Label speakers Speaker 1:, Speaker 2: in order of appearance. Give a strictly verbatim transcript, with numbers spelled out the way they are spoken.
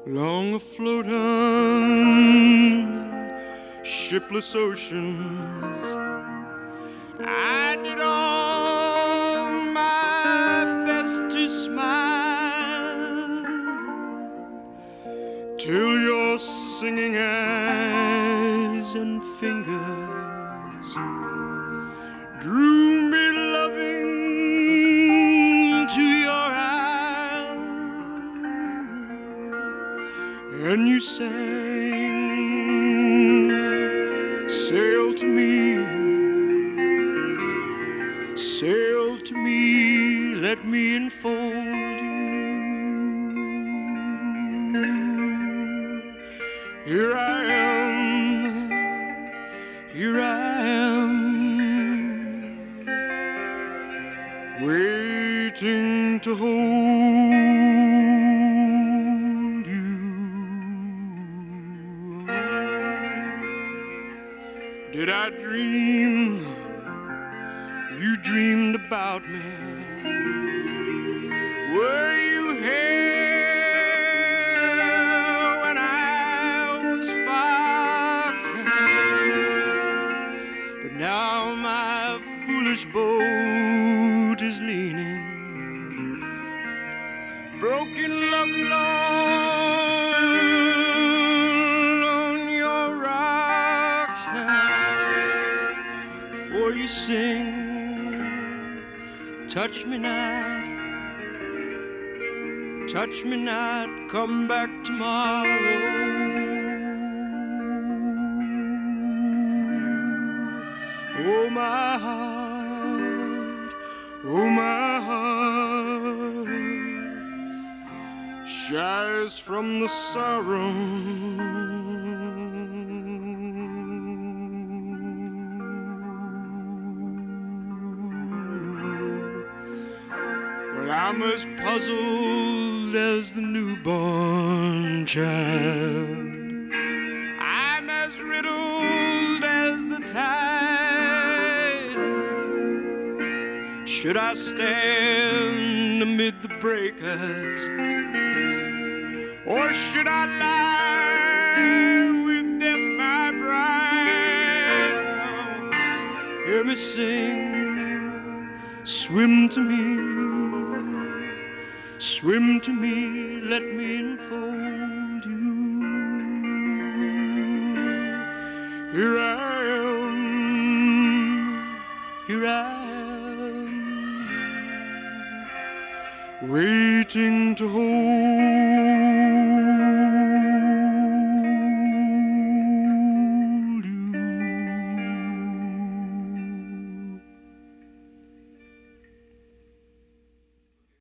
Speaker 1: long afloat on shipless oceans. I did all my best to smile till your singing eyes and fingers drew me loving to your eyes, and you sang, sail to me, sail to me, let me enfold you. Here I am, here I am, waiting to hold you. Did I dream you dreamed about me? Were you here when I was foxing? But now my foolish boat is leaning, broken love alone on your rocks now. For you sing, touch me not, touch me not, come back tomorrow. Oh my heart, oh my heart, shies from the sorrow. Well, I'm as puzzled as the newborn child. I'm as riddled as the tide. Should I stand amid the breakers, or should I lie with death my bride? Oh, hear me sing, swim to me, swim to me, let me enfold you. Here I am, here I am, waiting to hold